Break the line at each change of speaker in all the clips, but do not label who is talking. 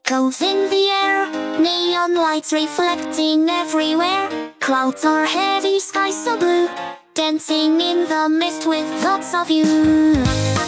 echoes in the air, neon lights reflecting everywhere. Clouds are heavy, sky so blue, dancing in the mist with thoughts of you.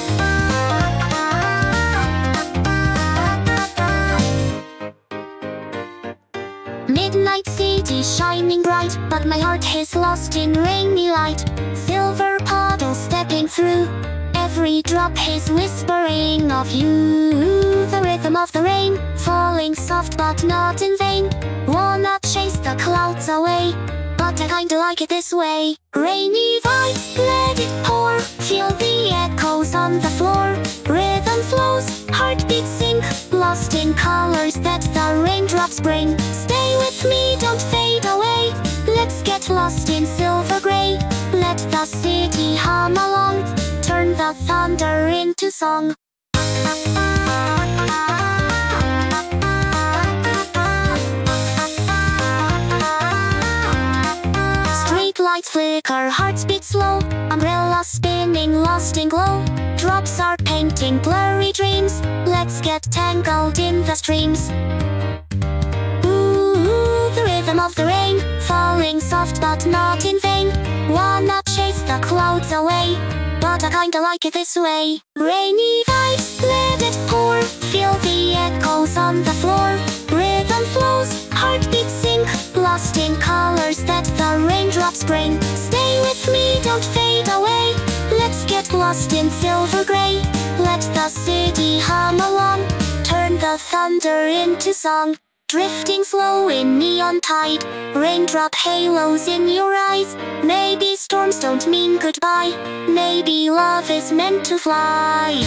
Midnight city shining bright, but my heart is lost in rainy light. Silver puddles stepping through, every drop is whispering of you. The rhythm of the rain, falling soft but not in vain. Wanna chase the clouds away, but I kinda like it this way. Rainy vibes, let it pour, feel the echoes on the floor. Rhythm flows, heartbeats sink, lost in colors that the raindrops bring. Stay with me, don't fade away, let's get lost in silver gray. Let the city hum along, turn the thunder into song. Street lights flicker, hearts beat slow, umbrellas spinning, lost in glow. Drops are painting blurry dreams, let's get tangled in the streams. Ooh, the rhythm of the rain, falling soft but not in vain. Wanna chase the clouds away, but I kinda like it this way. Rainy vibes, let it pour, feel the echoes on the floor. Rhythm flows, heartbeats sink, lost in colors that the raindrops bring. Stay with me, don't fade away, let's get lost in silver gray. Let the city hum along, turn the thunder into song. Drifting slow in neon tide, raindrop halos in your eyes. Maybe storms don't mean goodbye, maybe love is meant to fly.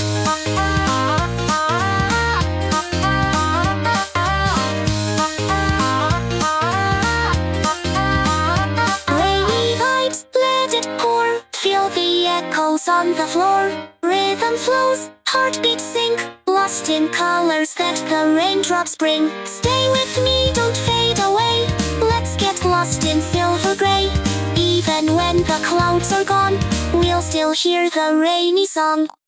Rainy vibes, let it pour, feel the echoes on the floor. Rhythm flows, heartbeats sink, lost in colors that the raindrops bring. Stay with me, don't fade away, let's get lost in silver gray. Even when the clouds are gone, we'll still hear the rainy song.